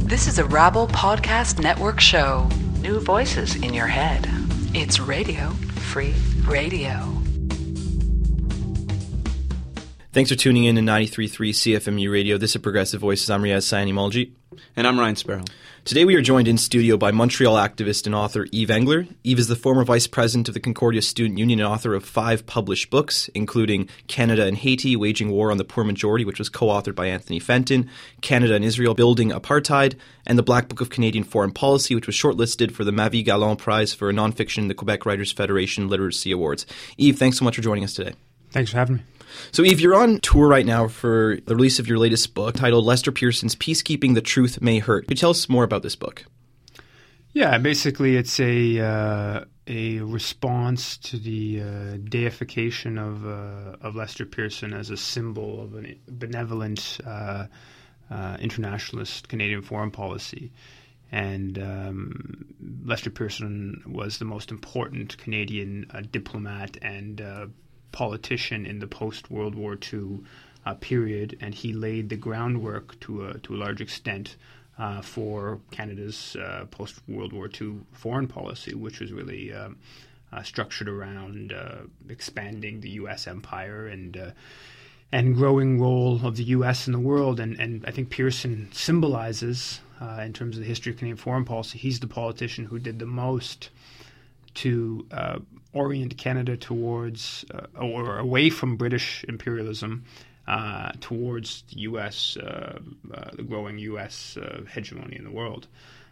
This is a Rabble Podcast Network show. New voices in your head. It's Radio Free Radio. Thanks for tuning in to 93.3 CFMU Radio. This is Progressive Voices. I'm Riaz Sayani-Mulji. And I'm Ryan Sparrow. Today we are joined in studio by Montreal activist and author Yves Engler. Yves is the former vice president of the Concordia Student Union and author of 5 published books, including Canada and Haiti, Waging War on the Poor Majority, which was co-authored by Anthony Fenton, Canada and Israel, Building Apartheid, and the Black Book of Canadian Foreign Policy, which was shortlisted for the Mavis Gallon Prize for Nonfiction in the Quebec Writers Federation Literacy Awards. Yves, thanks so much for joining us today. Thanks for having me. So, Yves, you're on tour right now for the release of your latest book titled Lester Pearson's Peacekeeping: The Truth May Hurt. Could you tell us more about this book? Yeah, basically it's a response to the deification of Lester Pearson as a symbol of a benevolent internationalist Canadian foreign policy. And Lester Pearson was the most important Canadian diplomat and politician in the post-World War II period, and he laid the groundwork to a large extent for Canada's post-World War II foreign policy, which was really structured around expanding the U.S. empire and growing role of the U.S. in the world. And I think Pearson symbolizes, in terms of the history of Canadian foreign policy, he's the politician who did the most to orient Canada towards or away from British imperialism towards the U.S., the growing U.S. hegemony in the world.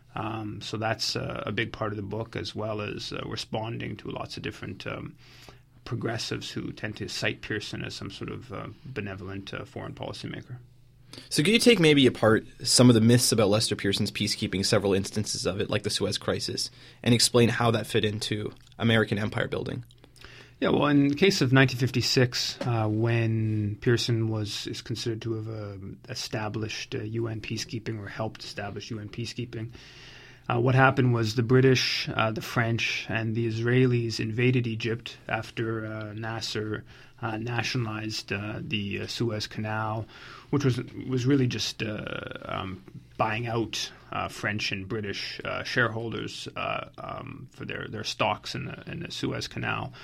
So that's a big part of the book, as well as responding to lots of different progressives who tend to cite Pearson as some sort of benevolent foreign policymaker. So could you take maybe apart some of the myths about Lester Pearson's peacekeeping, several instances of it, like the Suez Crisis, and explain how that fit into American empire building? Yeah, well, in the case of 1956, when Pearson is considered to have established UN peacekeeping or helped establish UN peacekeeping, what happened was the British, the French, and the Israelis invaded Egypt after Nasser nationalized the Suez Canal, which was really just buying out French and British shareholders for their stocks in the Suez Canal.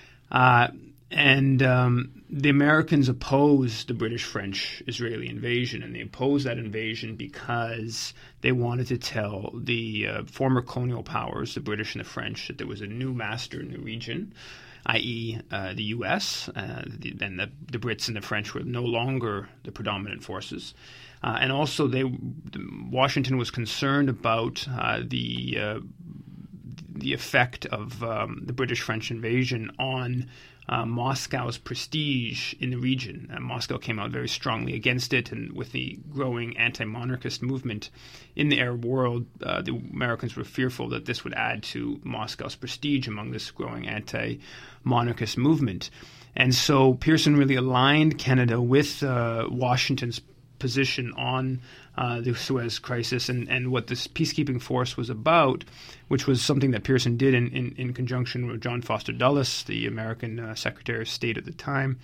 And the Americans opposed the British-French-Israeli invasion, and they opposed that invasion because they wanted to tell the former colonial powers, the British and the French, that there was a new master in the region, i.e. The U.S., then the Brits and the French were no longer the predominant forces. And also Washington was concerned about the effect of the British-French invasion on Moscow's prestige in the region. Moscow came out very strongly against it, and with the growing anti-monarchist movement in the Arab world, the Americans were fearful that this would add to Moscow's prestige among this growing anti-monarchist movement. And so Pearson really aligned Canada with Washington's position on the Suez Crisis and what this peacekeeping force was about, which was something that Pearson did in conjunction with John Foster Dulles, the American Secretary of State at the time.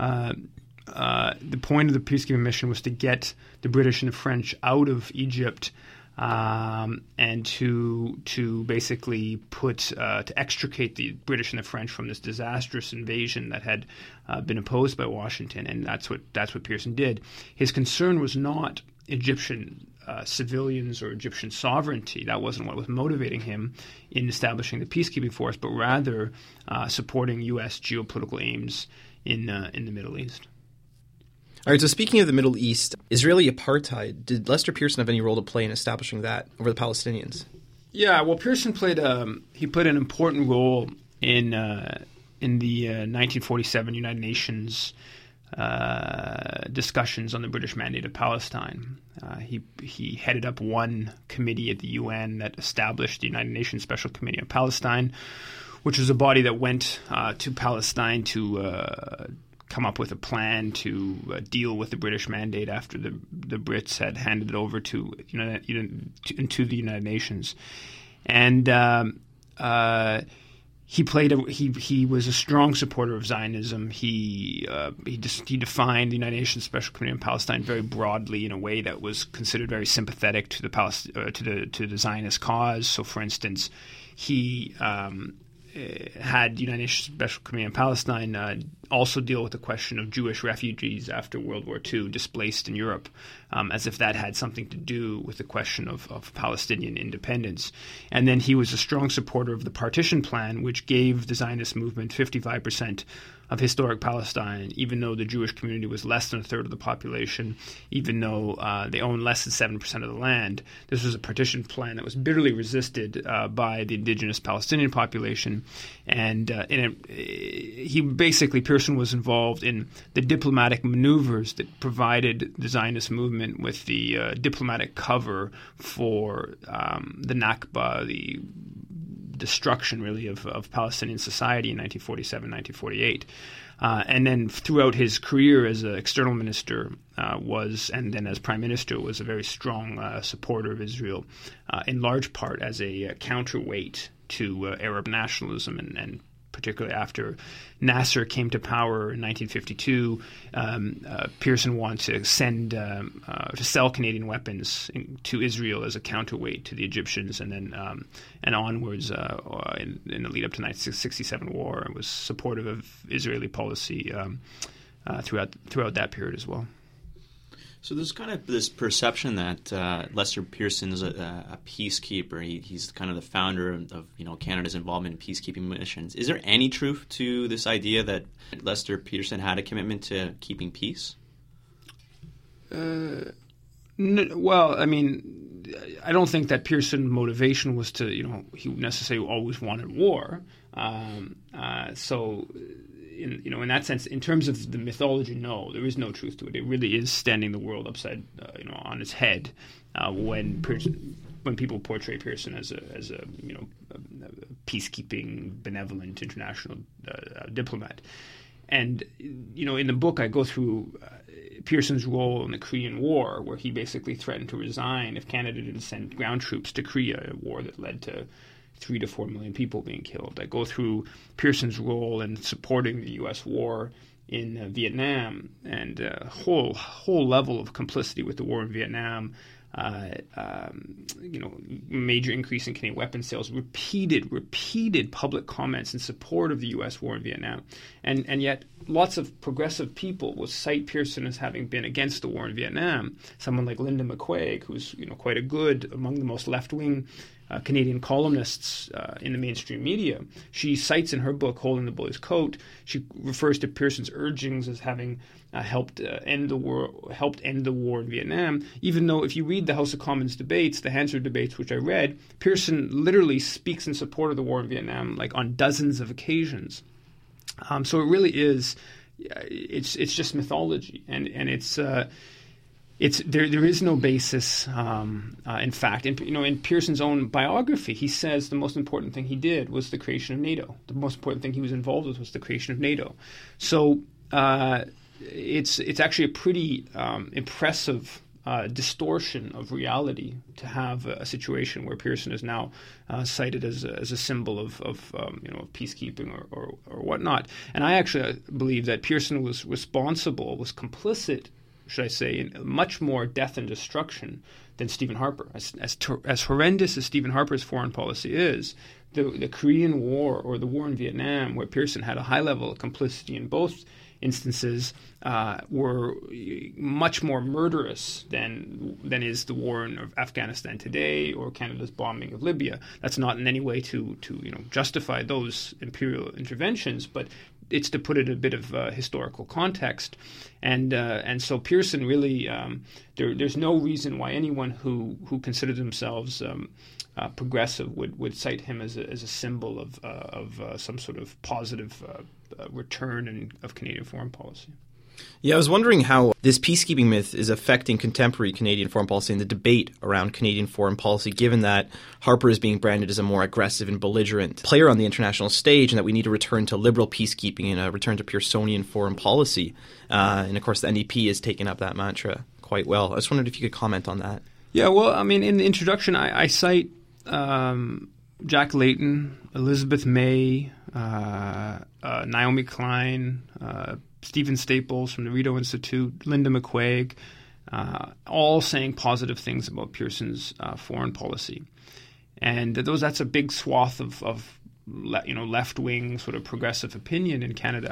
The point of the peacekeeping mission was to get the British and the French out of Egypt and to basically to extricate the British and the French from this disastrous invasion that had been imposed by Washington, and that's what Pearson did. His concern was not Egyptian civilians or Egyptian sovereignty. That wasn't what was motivating him in establishing the peacekeeping force, but rather supporting U.S. geopolitical aims in the Middle East. All right, so speaking of the Middle East, Israeli apartheid, did Lester Pearson have any role to play in establishing that over the Palestinians? Yeah, well, Pearson played an important role in the 1947 United Nations discussions on the British Mandate of Palestine. He headed up one committee at the UN that established the United Nations Special Committee on Palestine, which was a body that went to Palestine to come up with a plan to deal with the British mandate after the Brits had handed it over to the United Nations. And He was a strong supporter of Zionism. He defined the United Nations Special Committee on Palestine very broadly in a way that was considered very sympathetic to the Zionist cause. So, for instance, he had the United Nations Special Committee on Palestine also deal with the question of Jewish refugees after World War II displaced in Europe, as if that had something to do with the question of Palestinian independence. And then he was a strong supporter of the partition plan, which gave the Zionist movement 55% of historic Palestine, even though the Jewish community was less than a third of the population, even though they owned less than 7% of the land. This was a partition plan that was bitterly resisted by the indigenous Palestinian population. And Pearson was involved in the diplomatic maneuvers that provided the Zionist movement with the diplomatic cover for the Nakba, the destruction, really, of Palestinian society in 1947, 1948. And then throughout his career as an external minister and then as prime minister, was a very strong supporter of Israel, in large part as a counterweight to Arab nationalism and particularly after Nasser came to power in 1952, Pearson wanted to sell Canadian weapons to Israel as a counterweight to the Egyptians, and then and onwards in the lead up to the 1967 war, and was supportive of Israeli policy throughout that period as well. So there's kind of this perception that Lester Pearson is a peacekeeper. He's kind of the founder of Canada's involvement in peacekeeping missions. Is there any truth to this idea that Lester Pearson had a commitment to keeping peace? Well, I mean, I don't think that Pearson's motivation was to, he necessarily always wanted war. In that sense, in terms of the mythology, no, there is no truth to it. It really is standing the world upside, on its head when people portray Pearson as a peacekeeping, benevolent international diplomat. And in the book, I go through Pearson's role in the Korean War, where he basically threatened to resign if Canada didn't send ground troops to Korea, a war that led to 3 to 4 million people being killed. I go through Pearson's role in supporting the U.S. war in Vietnam, and a whole level of complicity with the war in Vietnam. Major increase in Canadian weapons sales, repeated public comments in support of the U.S. war in Vietnam, and yet lots of progressive people will cite Pearson as having been against the war in Vietnam. Someone like Linda McQuaig, who's quite a good, among the most left-wing Canadian columnists in the mainstream media. She cites in her book "Holding the Bully's Coat," she refers to Pearson's urgings as having helped end the war in Vietnam, even though if you read the House of Commons debates, the Hansard debates, which I read, Pearson literally speaks in support of the war in Vietnam like on dozens of occasions. So it really is, it's just mythology, and there is no basis. In fact, in Pearson's own biography, he says the most important thing he did was the creation of NATO. The most important thing he was involved with was the creation of NATO. So it's actually a pretty impressive distortion of reality to have a situation where Pearson is now cited as a symbol of peacekeeping or whatnot. And I actually believe that Pearson was complicit, should I say, in much more death and destruction than Stephen Harper. As horrendous as Stephen Harper's foreign policy is, the Korean War or the war in Vietnam, where Pearson had a high level of complicity in both instances, were much more murderous than is the war in Afghanistan today or Canada's bombing of Libya. That's not in any way to justify those imperial interventions, but it's to put it in a bit of historical context, and so Pearson really there's no reason why anyone who considered themselves progressive would cite him as a symbol of some sort of positive return of Canadian foreign policy. Yeah, I was wondering how this peacekeeping myth is affecting contemporary Canadian foreign policy and the debate around Canadian foreign policy, given that Harper is being branded as a more aggressive and belligerent player on the international stage, and that we need to return to liberal peacekeeping and a return to Pearsonian foreign policy. And of course, the NDP has taken up that mantra quite well. I just wondered if you could comment on that. Yeah, well, I mean, in the introduction, I cite Jack Layton, Elizabeth May, Naomi Klein, Stephen Staples from the Rideau Institute, Linda McQuaig, all saying positive things about Pearson's foreign policy. And that's a big swath of left-wing sort of progressive opinion in Canada.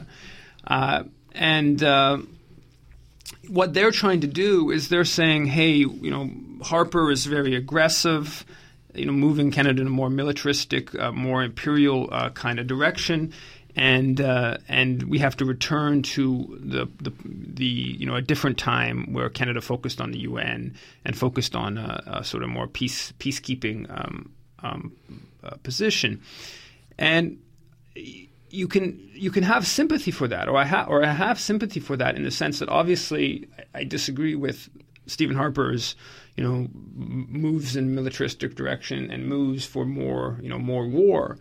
What they're trying to do is they're saying, hey, Harper is very aggressive, moving Canada in a more militaristic, more imperial kind of direction, and we have to return to the a different time where Canada focused on the UN and focused on a sort of more peacekeeping position, and you can have sympathy for that, or I have sympathy for that in the sense that obviously I disagree with Stephen Harper's moves in militaristic direction and moves for more war.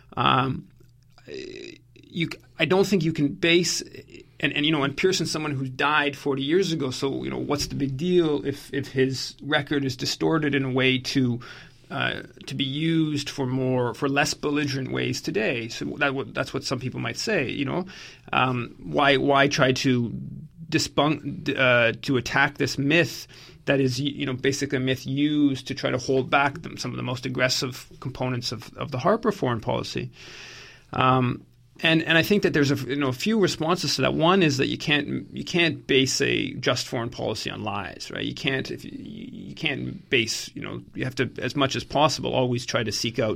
I don't think you can base and Pearson's someone who died 40 years ago, so what's the big deal if his record is distorted in a way to be used for less belligerent ways today? So that's what some people might say. Why try to debunk to attack this myth that is basically a myth used to try to hold back some of the most aggressive components of the Harper foreign policy. And I think that there's a few responses to that. One is that you can't base a just foreign policy on lies, right? You can't base you have to, as much as possible, always try to seek out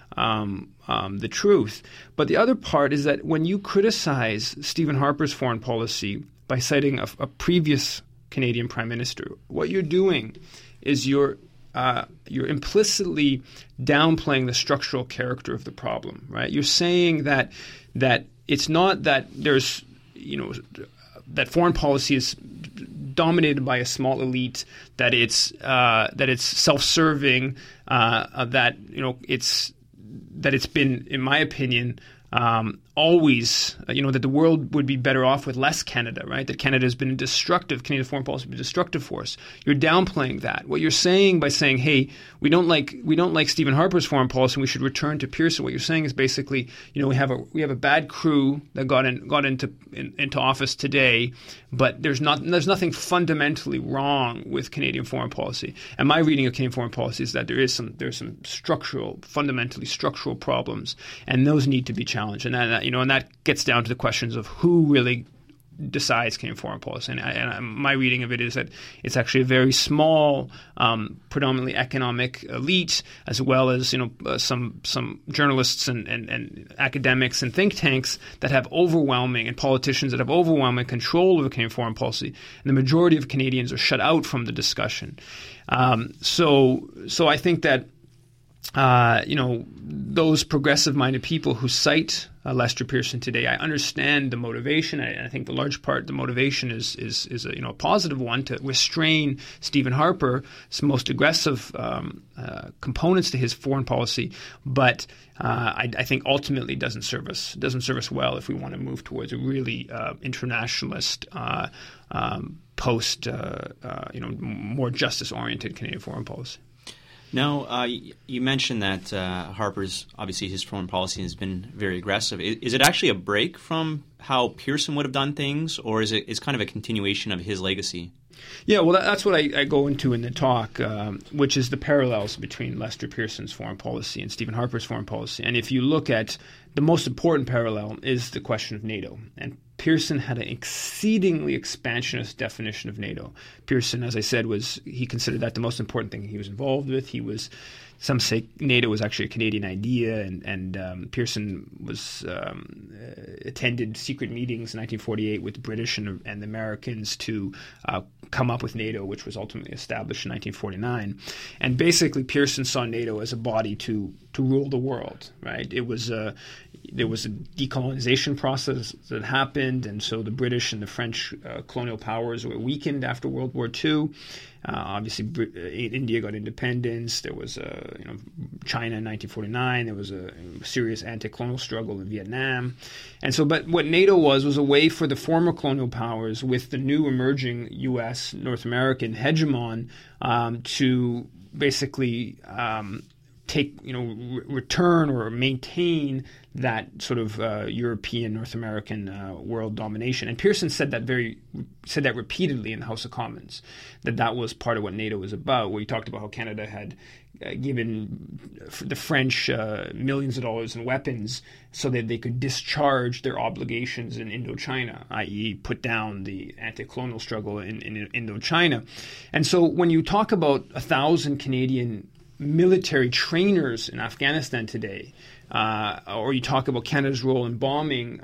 the truth. But the other part is that when you criticize Stephen Harper's foreign policy by citing a previous Canadian Prime Minister, what you're doing is you're implicitly downplaying the structural character of the problem, right? You're saying that it's not that there's that foreign policy is dominated by a small elite, that it's self-serving, that it's been, in my opinion, always, that the world would be better off with less Canada, right? That Canada has been Canadian foreign policy has been a destructive force. You're downplaying that. What you're saying by saying, hey, we don't like Stephen Harper's foreign policy and we should return to Pearson, what you're saying is basically, we have a bad crew that got into office today, but there's nothing fundamentally wrong with Canadian foreign policy. And my reading of Canadian foreign policy is that there's some fundamentally structural problems, and those need to be challenged. And that gets down to the questions of who really decides Canadian foreign policy. And my reading of it is that it's actually a very small, predominantly economic elite, as well as some journalists and academics and think tanks that have overwhelming, and politicians that have overwhelming control over Canadian foreign policy. And the majority of Canadians are shut out from the discussion. So I think that those progressive-minded people who cite Lester Pearson today, I understand the motivation. I think the large part the motivation is a positive one, to restrain Stephen Harper's most aggressive components to his foreign policy. But I think ultimately doesn't serve us well if we want to move towards a really internationalist, post more justice-oriented Canadian foreign policy. Now, you mentioned that Harper's, obviously his foreign policy has been very aggressive. Is it actually a break from how Pearson would have done things, or is it kind of a continuation of his legacy? Yeah, well, that's what I go into in the talk, which is the parallels between Lester Pearson's foreign policy and Stephen Harper's foreign policy. And if you look at the most important parallel is the question of NATO. And Pearson had an exceedingly expansionist definition of NATO. Pearson, as I said, he considered that the most important thing he was involved with. Some say NATO was actually a Canadian idea, and Pearson attended secret meetings in 1948 with the British and the Americans to come up with NATO, which was ultimately established in 1949. And basically, Pearson saw NATO as a body to rule the world. Right? There was a decolonization process that happened, and so the British and the French colonial powers were weakened after World War II. Obviously, India got independence. There was China in 1949. There was a serious anti-colonial struggle in Vietnam. And so, but what NATO was a way for the former colonial powers with the new emerging U.S., North American hegemon to basically return or maintain that sort of European, North American world domination. And Pearson said that repeatedly in the House of Commons, that was part of what NATO was about, where he talked about how Canada had given the French millions of dollars in weapons so that they could discharge their obligations in Indochina, i.e. put down the anti-colonial struggle in Indochina. And so when you talk about 1,000 Canadian military trainers in Afghanistan today, or you talk about Canada's role in bombing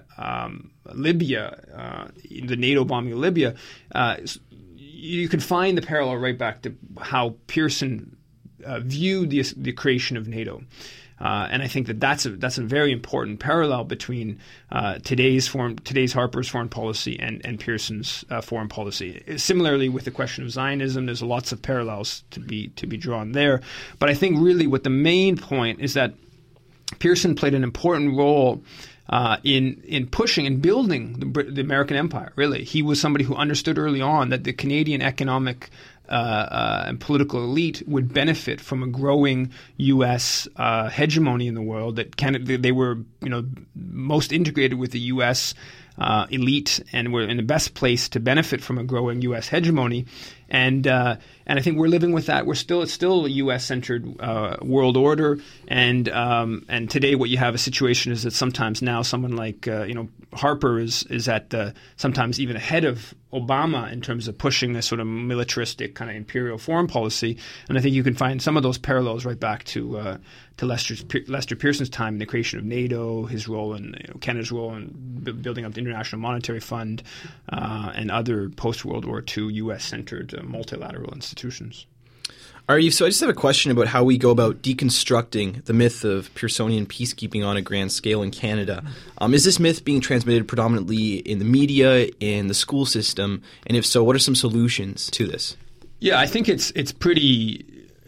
Libya, the NATO bombing of Libya, you can find the parallel right back to how Pearson viewed the creation of NATO. And I think that's a very important parallel between today's Harper's foreign policy and Pearson's foreign policy. Similarly, with the question of Zionism, there's lots of parallels to be drawn there. But I think really what the main point is that Pearson played an important role in pushing and building the American empire. Really, he was somebody who understood early on that the Canadian economic and political elite would benefit from a growing U.S. Hegemony in the world. That they were, most integrated with the U.S. Elite and were in the best place to benefit from a growing U.S. hegemony. And I think we're living with that. It's still a U.S.-centered world order. And today, what you have a situation is that sometimes now someone like Harper is at sometimes even ahead of Obama in terms of pushing a sort of militaristic kind of imperial foreign policy. And I think you can find some of those parallels right back to Lester Pearson's time in the creation of NATO, his role in Canada's role in building up the International Monetary Fund, and other post-World War II U.S.-centered multilateral institutions. All right, so I just have a question about how we go about deconstructing the myth of Pearsonian peacekeeping on a grand scale in Canada. Is this myth being transmitted predominantly in the media, in the school system? And if so, what are some solutions to this? Yeah, I think it's pretty.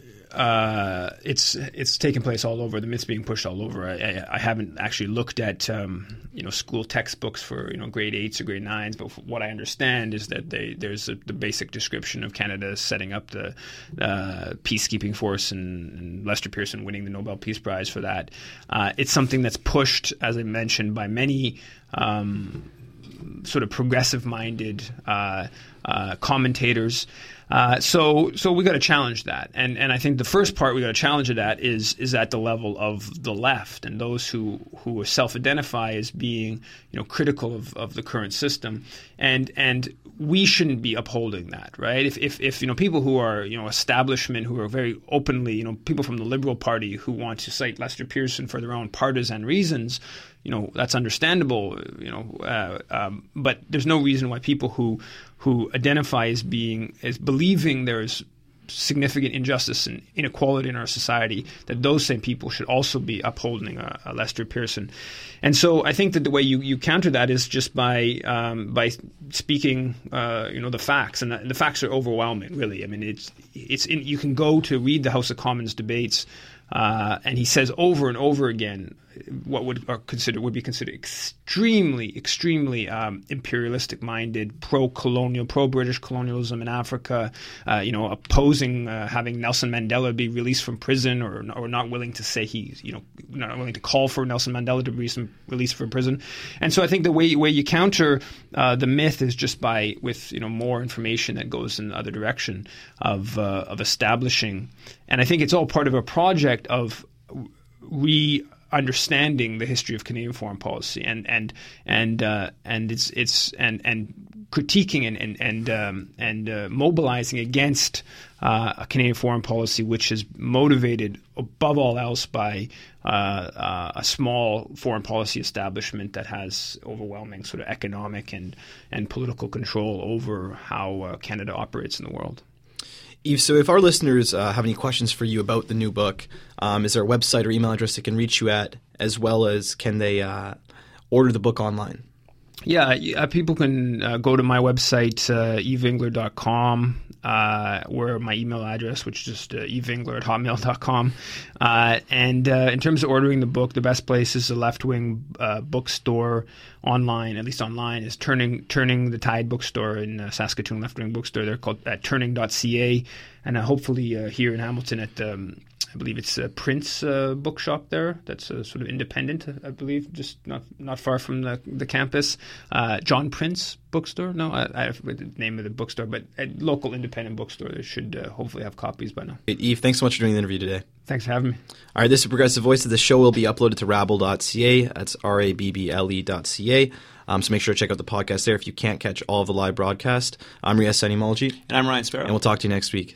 It's taken place all over. The myth's being pushed all over. I haven't actually looked at school textbooks for grade 8s or grade 9s, but what I understand is that there's the basic description of Canada setting up the peacekeeping force and Lester Pearson winning the Nobel Peace Prize for that. It's something that's pushed, as I mentioned, by many sort of progressive-minded commentators. So we got to challenge that, and I think the first part we got to challenge that is at the level of the left and those who self-identify as being critical of the current system, and we shouldn't be upholding that, right? If people who are establishment, who are very openly people from the Liberal Party who want to cite Lester Pearson for their own partisan reasons, that's understandable, but there's no reason why people who identify as believing there's significant injustice and inequality in our society, that those same people should also be upholding a Lester Pearson. And so I think that the way you counter that is just by speaking the facts, and the facts are overwhelming, really. I mean, you can go to read the House of Commons debates, and he says over and over again what would be considered extremely imperialistic-minded, pro-colonial, pro-British colonialism in Africa, opposing having Nelson Mandela be released from prison, or not willing to say not willing to call for Nelson Mandela to be released from prison. And so I think the way you counter the myth is just with more information that goes in the other direction of establishing. And I think it's all part of a project of understanding the history of Canadian foreign policy and critiquing and mobilizing against a Canadian foreign policy which is motivated above all else by a small foreign policy establishment that has overwhelming sort of economic and political control over how Canada operates in the world. Yves, so if our listeners have any questions for you about the new book, is there a website or email address they can reach you at, as well as can they order the book online? Yeah, people can go to my website, yvesengler.com, where my email address, which is just yvesengler@hotmail.com. And in terms of ordering the book, the best place is the Left Wing bookstore online, at least online, is Turning the Tide bookstore in Saskatoon, Left Wing bookstore. They're called at turning.ca. And hopefully here in Hamilton at I believe it's a Prince bookshop there. That's sort of independent, I believe, just not far from the campus. John Prince bookstore. No, I forget the name of the bookstore, but a local independent bookstore. They should hopefully have copies by now. Hey, Eve, thanks so much for doing the interview today. Thanks for having me. All right, this is Progressive Voices. The show will be uploaded to rabble.ca. That's rabble.ca. So make sure to check out the podcast there if you can't catch all of the live broadcast. I'm Riaz Sanimulji. And I'm Ryan Sparrow. And we'll talk to you next week.